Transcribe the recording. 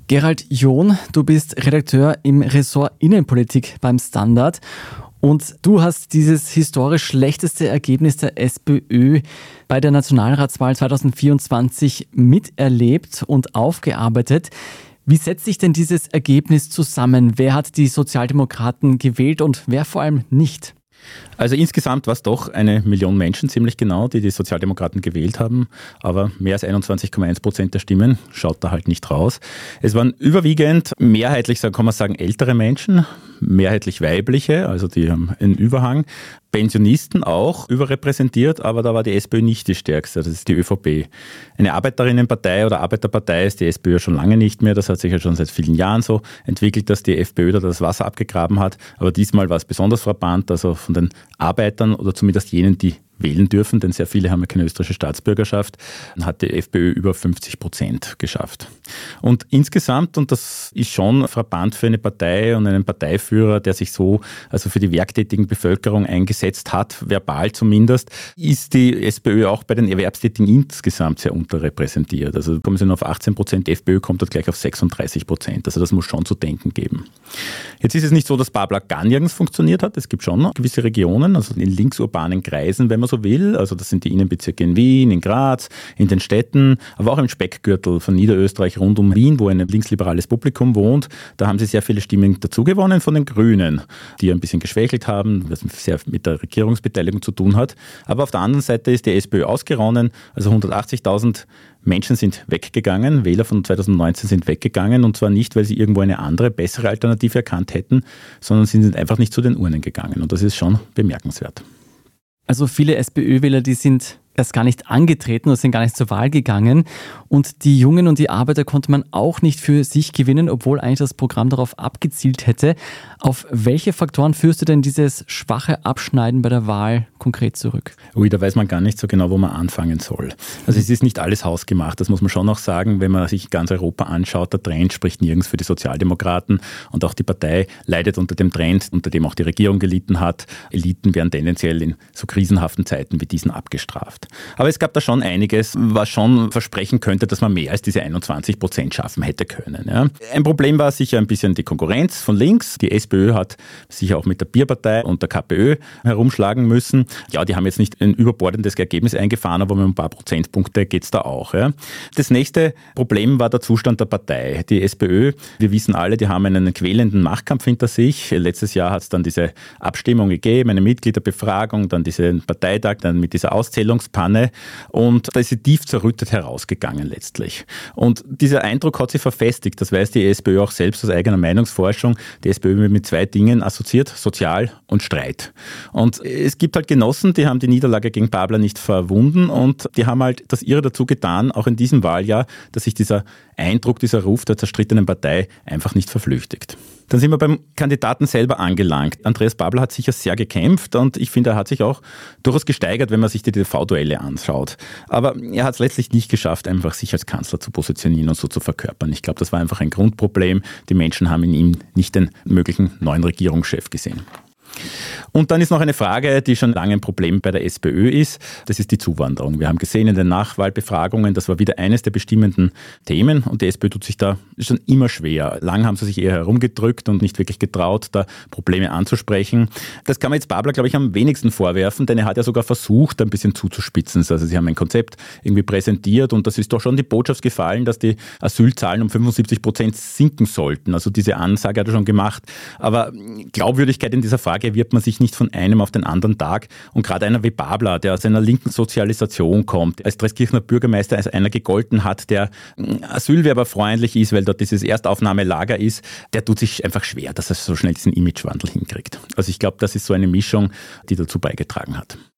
Gerald John, du bist Redakteur im Ressort Innenpolitik beim Standard und du hast dieses historisch schlechteste Ergebnis der SPÖ bei der Nationalratswahl 2024 miterlebt und aufgearbeitet. Wie setzt sich denn dieses Ergebnis zusammen? Wer hat die Sozialdemokraten gewählt und wer vor allem nicht? Also insgesamt war es doch 1 Million Menschen ziemlich genau, die Sozialdemokraten gewählt haben, aber mehr als 21,1% der Stimmen schaut da halt nicht raus. Es waren überwiegend mehrheitlich, kann man sagen, ältere Menschen, mehrheitlich weibliche, also die haben einen Überhang. Pensionisten auch überrepräsentiert, aber da war die SPÖ nicht die stärkste, das ist die ÖVP. Eine Arbeiterinnenpartei oder Arbeiterpartei ist die SPÖ ja schon lange nicht mehr, das hat sich ja schon seit vielen Jahren so entwickelt, dass die FPÖ da das Wasser abgegraben hat, aber diesmal war es besonders frappant, also von den Arbeitern oder zumindest jenen, die wählen dürfen, denn sehr viele haben ja keine österreichische Staatsbürgerschaft, hat die FPÖ über 50% geschafft. Und insgesamt, und das ist schon frappant für eine Partei und einen Parteiführer, der sich so also für die werktätigen Bevölkerung eingesetzt hat, verbal zumindest, ist die SPÖ auch bei den Erwerbstätigen insgesamt sehr unterrepräsentiert. Also kommen sie nur auf 18%, die FPÖ kommt dort gleich auf 36%. Also das muss schon zu denken geben. Jetzt ist es nicht so, dass Babler gar nirgends funktioniert hat. Es gibt schon gewisse Regionen, also in linksurbanen Kreisen, wenn man so will. Also das sind die Innenbezirke in Wien, in Graz, in den Städten, aber auch im Speckgürtel von Niederösterreich rund um Wien, wo ein linksliberales Publikum wohnt. Da haben sie sehr viele Stimmen dazugewonnen von den Grünen, die ein bisschen geschwächelt haben, was sehr mit der Regierungsbeteiligung zu tun hat. Aber auf der anderen Seite ist die SPÖ ausgeronnen, also 180.000 Menschen sind weggegangen, Wähler von 2019 sind weggegangen und zwar nicht, weil sie irgendwo eine andere, bessere Alternative erkannt hätten, sondern sie sind einfach nicht zu den Urnen gegangen und das ist schon bemerkenswert. Also viele SPÖ-Wähler, die sind erst gar nicht angetreten oder sind gar nicht zur Wahl gegangen. Und die Jungen und die Arbeiter konnte man auch nicht für sich gewinnen, obwohl eigentlich das Programm darauf abgezielt hätte. Auf welche Faktoren führst du denn dieses schwache Abschneiden bei der Wahl konkret zurück? Ui, da weiß man gar nicht so genau, wo man anfangen soll. Also es ist nicht alles hausgemacht, das muss man schon auch sagen, wenn man sich ganz Europa anschaut, der Trend spricht nirgends für die Sozialdemokraten und auch die Partei leidet unter dem Trend, unter dem auch die Regierung gelitten hat. Eliten werden tendenziell in so krisenhaften Zeiten wie diesen abgestraft. Aber es gab da schon einiges, was schon versprechen könnte, dass man mehr als diese 21% schaffen hätte können. Ja. Ein Problem war sicher ein bisschen die Konkurrenz von links. Die SPÖ hat sich auch mit der Bierpartei und der KPÖ herumschlagen müssen. Ja, die haben jetzt nicht ein überbordendes Ergebnis eingefahren, aber mit ein paar Prozentpunkte geht es da auch. Ja. Das nächste Problem war der Zustand der Partei. Die SPÖ, wir wissen alle, die haben einen quälenden Machtkampf hinter sich. Letztes Jahr hat es dann diese Abstimmung gegeben, eine Mitgliederbefragung, dann diesen Parteitag, dann mit dieser Auszählungspanne und da ist sie tief zerrüttet herausgegangen letztlich. Und dieser Eindruck hat sich verfestigt, das weiß die SPÖ auch selbst aus eigener Meinungsforschung. Die SPÖ wird mit 2 Dingen assoziiert, Sozial und Streit. Und es gibt halt Genossen, die haben die Niederlage gegen Babler nicht verwunden und die haben halt das ihre dazu getan, auch in diesem Wahljahr, dass sich dieser Eindruck, dieser Ruf der zerstrittenen Partei einfach nicht verflüchtigt. Dann sind wir beim Kandidaten selber angelangt. Andreas Babler hat sicher sehr gekämpft und ich finde, er hat sich auch durchaus gesteigert, wenn man sich die TV-Duelle anschaut. Aber er hat es letztlich nicht geschafft, einfach sich als Kanzler zu positionieren und so zu verkörpern. Ich glaube, das war einfach ein Grundproblem. Die Menschen haben in ihm nicht den möglichen neuen Regierungschef gesehen. Und dann ist noch eine Frage, die schon lange ein Problem bei der SPÖ ist. Das ist die Zuwanderung. Wir haben gesehen in den Nachwahlbefragungen, das war wieder eines der bestimmenden Themen und die SPÖ tut sich da schon immer schwer. Lang haben sie sich eher herumgedrückt und nicht wirklich getraut, da Probleme anzusprechen. Das kann man jetzt Babler, glaube ich, am wenigsten vorwerfen, denn er hat ja sogar versucht, ein bisschen zuzuspitzen. Also sie haben ein Konzept irgendwie präsentiert und das ist doch schon die Botschaft gefallen, dass die Asylzahlen um 75% sinken sollten. Also diese Ansage hat er schon gemacht. Aber Glaubwürdigkeit in dieser Frage wird man sich nicht von einem auf den anderen Tag. Und gerade einer wie Babler, der aus einer linken Sozialisation kommt, als Treskirchner Bürgermeister als einer gegolten hat, der asylwerberfreundlich ist, weil dort dieses Erstaufnahmelager ist, der tut sich einfach schwer, dass er so schnell diesen Imagewandel hinkriegt. Also ich glaube, das ist so eine Mischung, die dazu beigetragen hat.